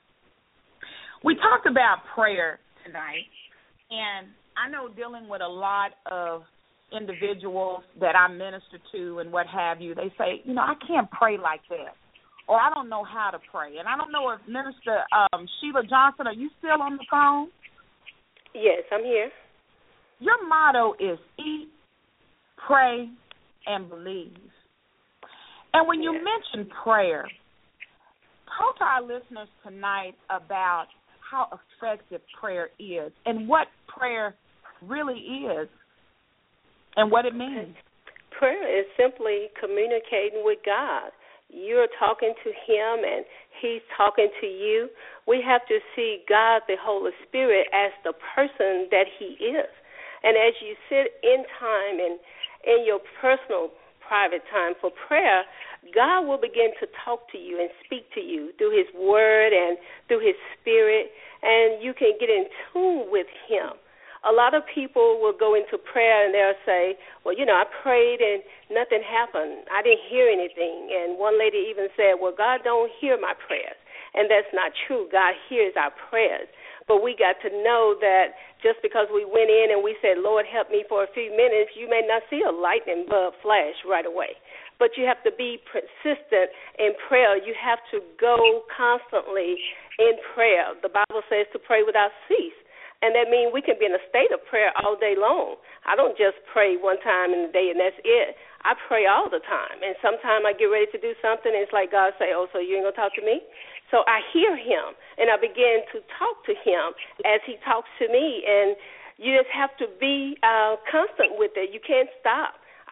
We talked about prayer tonight, and I know dealing with a lot of individuals that I minister to and what have you, they say, I can't pray like that, or I don't know how to pray. And I don't know if Minister Sheila Johnson, are you still on the phone? Yes, I'm here. Your motto is eat, pray, and believe. And when you mention prayer, talk to our listeners tonight about how effective prayer is and what prayer really is and what it means. Prayer is simply communicating with God. You're talking to him and he's talking to you. We have to see God, the Holy Spirit, as the person that he is. And as you sit in time and in your personal private time for prayer, God will begin to talk to you and speak to you through his word and through his spirit, and you can get in tune with him. A lot of people will go into prayer and they'll say, well, I prayed and nothing happened. I didn't hear anything. And one lady even said, well, God don't hear my prayers. And that's not true. God hears our prayers. But we got to know that just because we went in and we said, Lord, help me for a few minutes, you may not see a lightning bulb flash right away. But you have to be persistent in prayer. You have to go constantly in prayer. The Bible says to pray without cease. And that means we can be in a state of prayer all day long. I don't just pray one time in the day and that's it. I pray all the time. And sometimes I get ready to do something and it's like God say, oh, so you ain't going to talk to me? So I hear him and I begin to talk to him as he talks to me. And you just have to be constant with it. You can't stop.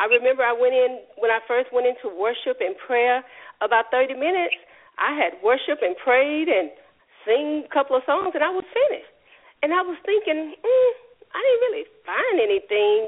I remember when I first went into worship and prayer, about 30 minutes, I had worship and prayed and sing a couple of songs, and I was finished. And I was thinking, I didn't really find anything,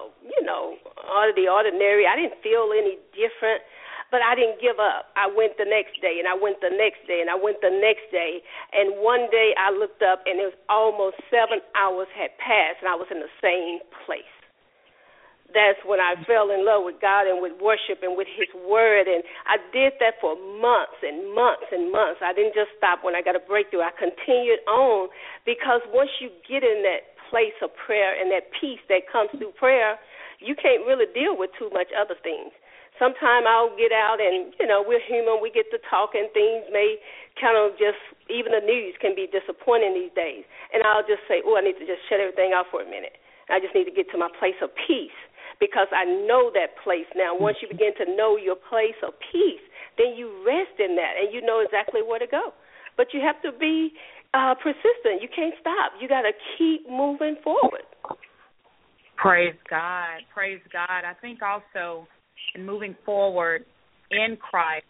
out of the ordinary. I didn't feel any different. But I didn't give up. I went the next day, and I went the next day, and I went the next day. And one day I looked up, and it was almost 7 hours had passed, and I was in the same place. That's when I fell in love with God and with worship and with His Word. And I did that for months and months and months. I didn't just stop when I got a breakthrough. I continued on, because once you get in that place of prayer and that peace that comes through prayer, you can't really deal with too much other things. Sometimes I'll get out and, we're human. We get to talk and things may kind of just, even the news can be disappointing these days. And I'll just say, I need to just shut everything off for a minute. I just need to get to my place of peace, because I know that place now. Once you begin to know your place of peace, then you rest in that and you know exactly where to go. But you have to be persistent. You can't stop. You got to keep moving forward. Praise God. Praise God. I think also, and moving forward in Christ,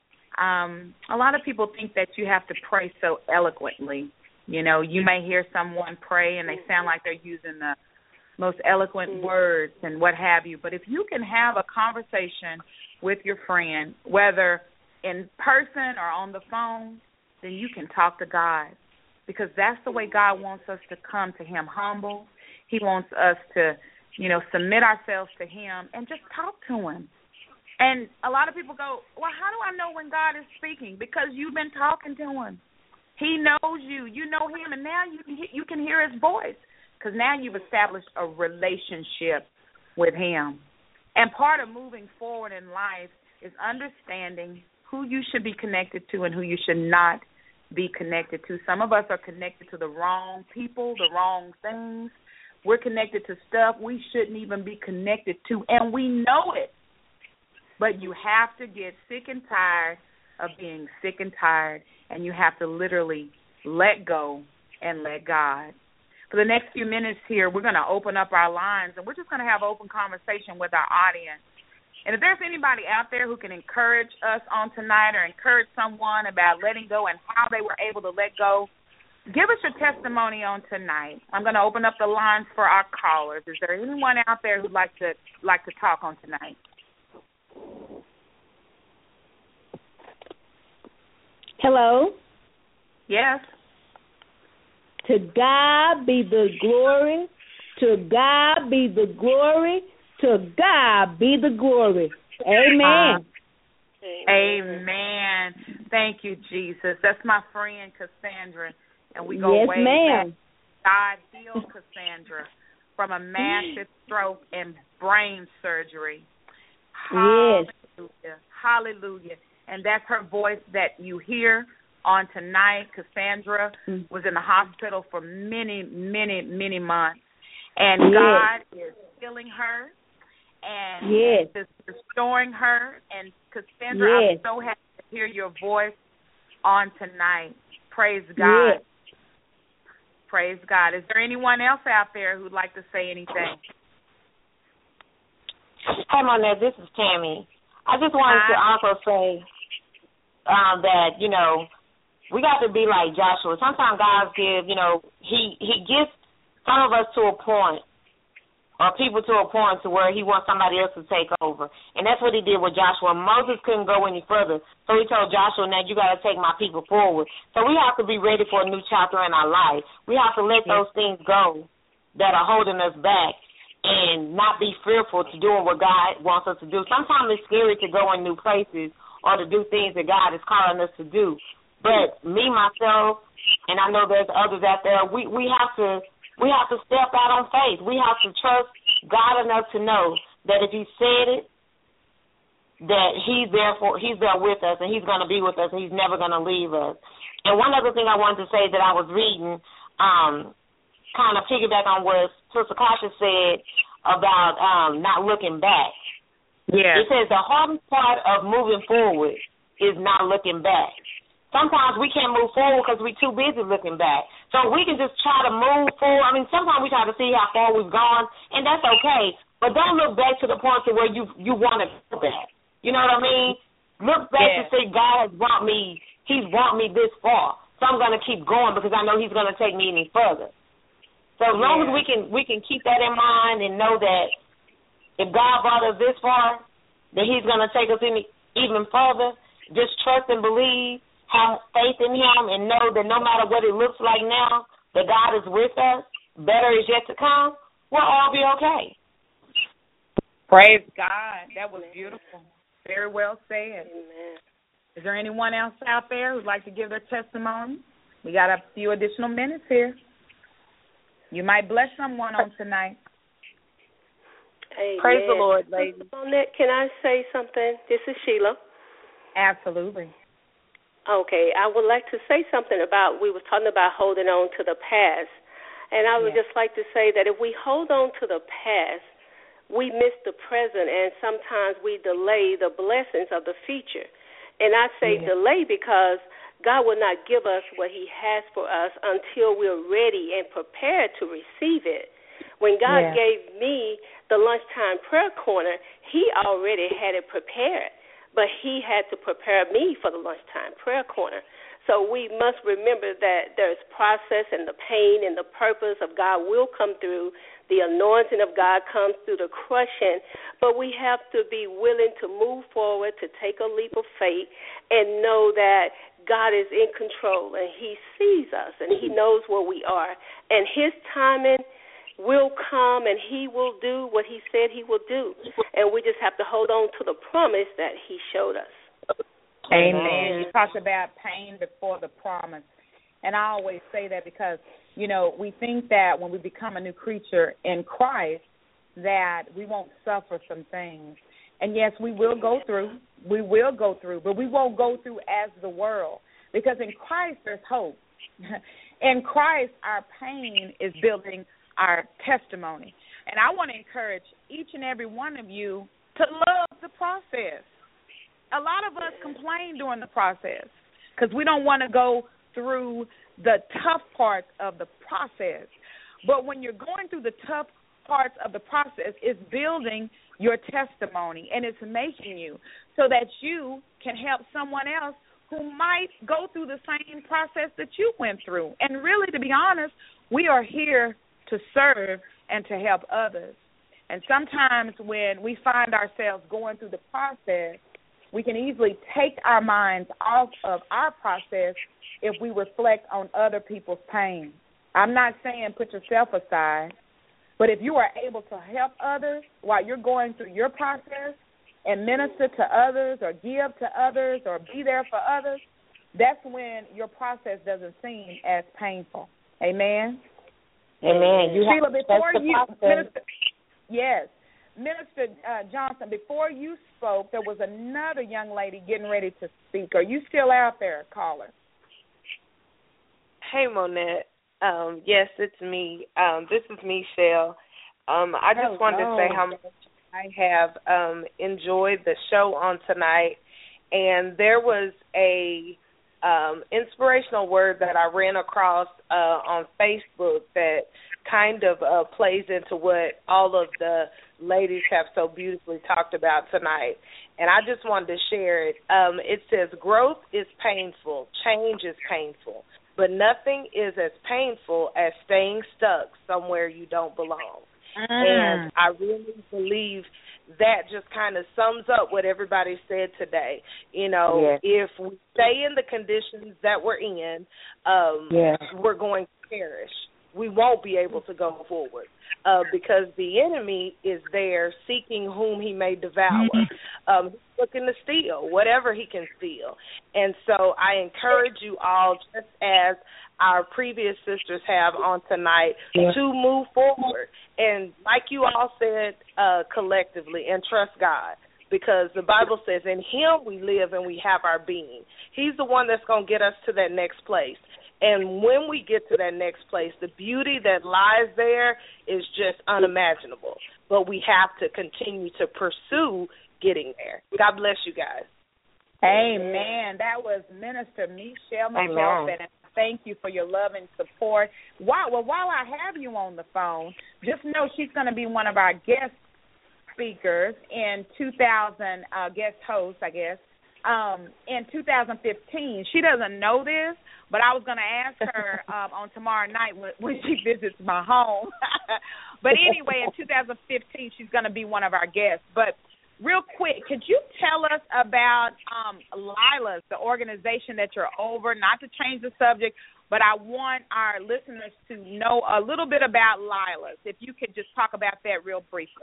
a lot of people think that you have to pray so eloquently. You may hear someone pray and they sound like they're using the most eloquent words and what have you. But if you can have a conversation with your friend, whether in person or on the phone, then you can talk to God, because that's the way God wants us to come to Him, humble. He wants us to submit ourselves to Him and just talk to Him. And a lot of people go, well, how do I know when God is speaking? Because you've been talking to Him. He knows you. You know Him, and now you can hear His voice, because now you've established a relationship with Him. And part of moving forward in life is understanding who you should be connected to and who you should not be connected to. Some of us are connected to the wrong people, the wrong things. We're connected to stuff we shouldn't even be connected to, and we know it. But you have to get sick and tired of being sick and tired, and you have to literally let go and let God. For the next few minutes here, we're going to open up our lines, and we're just going to have open conversation with our audience. And if there's anybody out there who can encourage us on tonight or encourage someone about letting go and how they were able to let go, give us your testimony on tonight. I'm going to open up the lines for our callers. Is there anyone out there who'd like to talk on tonight? Hello? Yes. To God be the glory. To God be the glory. To God be the glory. Amen. Amen. Thank you, Jesus. That's my friend Cassandra, and we go way back. God healed Cassandra from a massive stroke and brain surgery. Hallelujah. Yes. Hallelujah. And that's her voice that you hear on tonight. Cassandra was in the hospital for many, many, many months. And God is healing her and just restoring her. And Cassandra, I'm so happy to hear your voice on tonight. Praise God. Praise God. Is there anyone else out there who'd like to say anything? Hey, Monette, this is Tammy. I just wanted to also say that, we got to be like Joshua. Sometimes God gives, he gets some of us to a point, or people to a point to where he wants somebody else to take over. And that's what he did with Joshua. Moses couldn't go any further, so he told Joshua, now you got to take my people forward. So we have to be ready for a new chapter in our life. We have to let those things go that are holding us back and not be fearful to doing what God wants us to do. Sometimes it's scary to go in new places or to do things that God is calling us to do. But me, myself, and I know there's others out there, we have to step out on faith. We have to trust God enough to know that if he said it, that he's there with us, and he's going to be with us, and he's never going to leave us. And one other thing I wanted to say that I was reading, kind of piggyback on what Sister Kasha said about not looking back. Yeah. It says the hardest part of moving forward is not looking back. Sometimes we can't move forward because we're too busy looking back. So we can just try to move forward. I mean, sometimes we try to see how far we've gone, and that's okay. But don't look back to the point to where you want to go back. You know what I mean? Look back and say, God has brought me, He's brought me this far. So I'm going to keep going because I know He's going to take me any further. So as long as we can keep that in mind and know that if God brought us this far, that He's going to take us even further, just trust and believe, have faith in Him, and know that no matter what it looks like now, that God is with us, better is yet to come, we'll all be okay. Praise God. That was beautiful. Very well said. Amen. Is there anyone else out there who'd like to give their testimony? We got a few additional minutes here. You might bless someone on tonight. Amen. Praise the Lord, ladies. Annette, can I say something? This is Sheila. Absolutely. Okay, I would like to say something about, we were talking about holding on to the past. And I would just like to say that if we hold on to the past, we miss the present, and sometimes we delay the blessings of the future. And I say delay because God will not give us what He has for us until we're ready and prepared to receive it. When God gave me the lunchtime prayer corner, He already had it prepared, but He had to prepare me for the lunchtime prayer corner. So we must remember that there's process, and the pain and the purpose of God will come through. The anointing of God comes through the crushing, but we have to be willing to move forward, to take a leap of faith, and know that God is in control, and He sees us, and He knows where we are. And His timing will come, and He will do what He said He will do. And we just have to hold on to the promise that He showed us. Amen. You talked about pain before the promise. And I always say that because, we think that when we become a new creature in Christ that we won't suffer some things. And, yes, we will go through. We will go through, but we won't go through as the world. Because in Christ there's hope. In Christ our pain is building our testimony. And I want to encourage each and every one of you to love the process. A lot of us complain during the process because we don't want to go through the tough parts of the process. But when you're going through the tough parts of the process, it's building your testimony, and it's making you so that you can help someone else who might go through the same process that you went through. And really, to be honest, we are here to serve and to help others. And sometimes when we find ourselves going through the process, we can easily take our minds off of our process if we reflect on other people's pain. I'm not saying put yourself aside, but if you are able to help others while you're going through your process and minister to others or give to others or be there for others, that's when your process doesn't seem as painful. Amen? Amen. Sheila, before you minister, Minister Johnson, before you spoke, there was another young lady getting ready to speak. Are you still out there, caller? Hey, Monette. Yes, it's me. This is Michelle. I just wanted to say how much I have enjoyed the show on tonight. And there was a inspirational word that I ran across on Facebook that kind of plays into what all of the ladies have so beautifully talked about tonight. And I just wanted to share it. It says, growth is painful, change is painful, but nothing is as painful as staying stuck somewhere you don't belong. And I really believe that just kind of sums up what everybody said today. If we stay in the conditions that we're in, we're going to perish. We won't be able to go forward because the enemy is there seeking whom he may devour. He's looking to steal whatever he can steal. And so I encourage you all, just as our previous sisters have on tonight, to move forward. And like you all said collectively, and trust God, because the Bible says in him we live and we have our being. He's the one that's going to get us to that next place. And when we get to that next place, the beauty that lies there is just unimaginable. But we have to continue to pursue getting there. God bless you guys. Amen. That was Minister Michelle McKelvin. Thank you for your love and support. While I have you on the phone, just know she's going to be one of our guests speakers in 2000, guest hosts, I guess, in 2015. She doesn't know this, but I was going to ask her on tomorrow night when she visits my home. But anyway, in 2015, she's going to be one of our guests. But real quick, could you tell us about Lila's, the organization that you're over? Not to change the subject, but I want our listeners to know a little bit about Lila's. If you could just talk about that real briefly.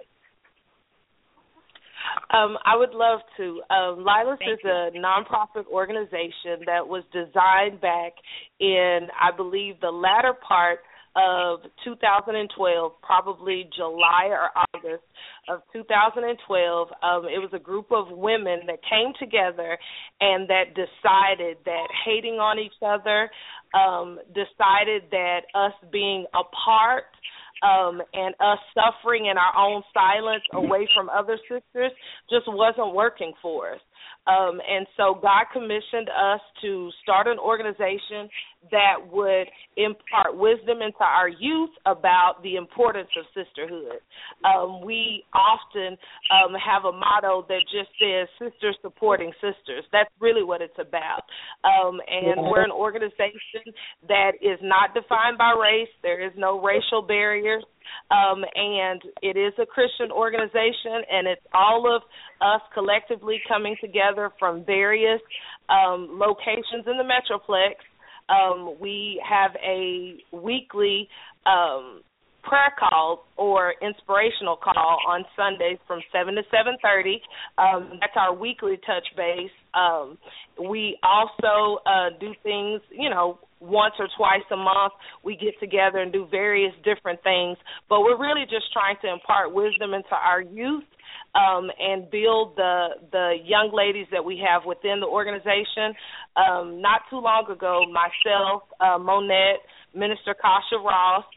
I would love to. Lila's is a nonprofit organization that was designed back in, I believe, the latter part of 2012, probably July or August of 2012. It was a group of women that came together and that decided that hating on each other, decided that us being apart, and us suffering in our own silence away from other sisters just wasn't working for us. And so God commissioned us to start an organization that would impart wisdom into our youth about the importance of sisterhood. We often have a motto that just says sisters supporting sisters. That's really what it's about. And we're an organization that is not defined by race. There is no racial barriers. And it is a Christian organization, and it's all of us collectively coming together from various locations in the Metroplex. We have a weekly prayer call or inspirational call on Sundays from 7 to 7:30. That's our weekly touch base. We also do things, once or twice a month. We get together and do various different things, but we're really just trying to impart wisdom into our youth and build the young ladies that we have within the organization. Not too long ago, myself, Monette, Minister Kasha Ross,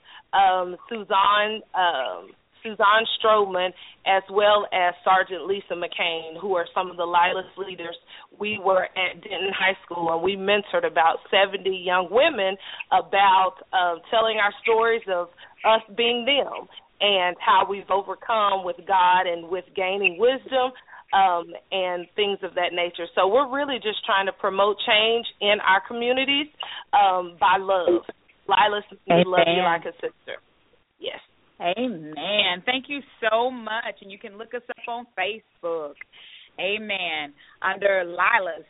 Suzanne Stroman, as well as Sergeant Lisa McCain, who are some of the Lila's leaders. We were at Denton High School, and we mentored about 70 young women about telling our stories of us being them and how we've overcome with God and with gaining wisdom and things of that nature. So we're really just trying to promote change in our communities by love. Lila's, we love you like a sister. Yes. Amen. Thank you so much. And you can look us up on Facebook. Amen. Under Lila's,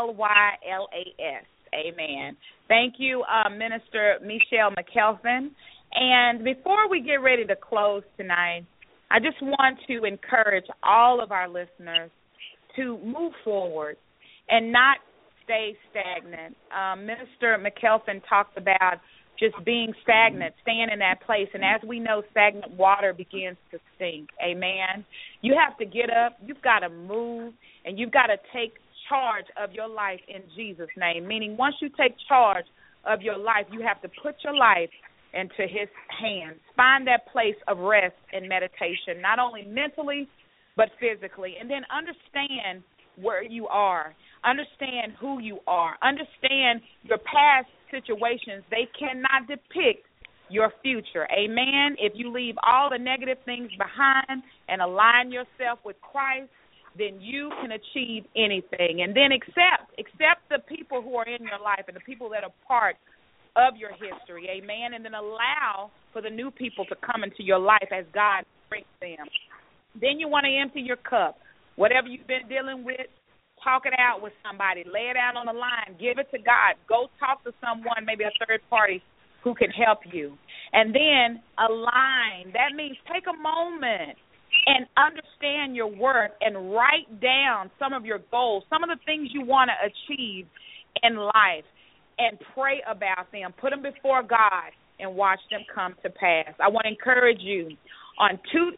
Lylas. Amen. Thank you, Minister Michelle McKelvin. And before we get ready to close tonight, I just want to encourage all of our listeners to move forward and not stay stagnant. Minister McKelvin talked about just being stagnant, staying in that place. And as we know, stagnant water begins to stink. Amen. You have to get up. You've got to move, and you've got to take charge of your life in Jesus' name, meaning once you take charge of your life, you have to put your life into his hands. Find that place of rest and meditation, not only mentally but physically. And then understand where you are. Understand who you are. Understand your past situations. They cannot depict your future. Amen. If you leave all the negative things behind and align yourself with Christ, then you can achieve anything. And then accept the people who are in your life and the people that are part of your history. Amen. And then allow for the new people to come into your life as God brings them. Then you want to empty your cup. Whatever you've been dealing with, talk it out with somebody. Lay it out on the line. Give it to God. Go talk to someone, maybe a third party, who can help you. And then align. That means take a moment and understand your worth and write down some of your goals, some of the things you want to achieve in life, and pray about them. Put them before God and watch them come to pass. I want to encourage you in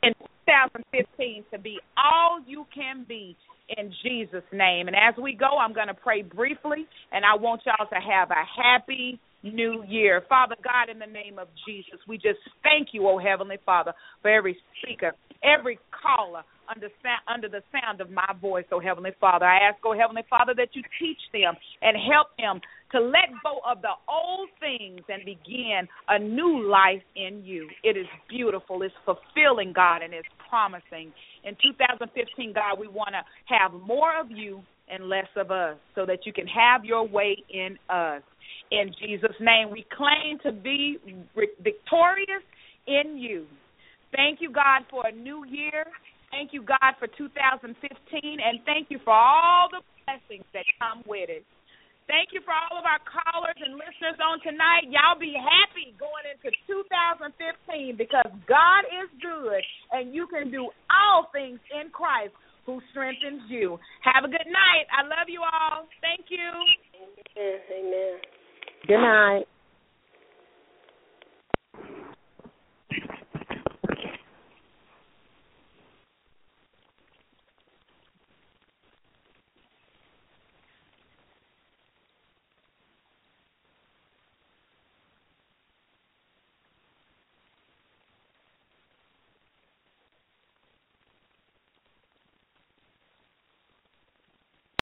2015 to be all you can be in Jesus' name. And as we go, I'm going to pray briefly, and I want y'all to have a happy new year. Father God, in the name of Jesus, we just thank you, oh Heavenly Father, for every speaker, every caller under the sound of my voice, oh Heavenly Father. I ask, oh Heavenly Father, that you teach them and help them to let go of the old things and begin a new life in you. It is beautiful, it's fulfilling, God, and it's promising. In 2015, God, we want to have more of you and less of us so that you can have your way in us. In Jesus' name, we claim to be victorious in you. Thank you, God, for a new year. Thank you, God, for 2015, and thank you for all the blessings that come with it. Thank you for all of our callers and listeners on tonight. Y'all be happy going into 2015 because God is good, and you can do all things in Christ who strengthens you. Have a good night. I love you all. Thank you. Amen. Good night.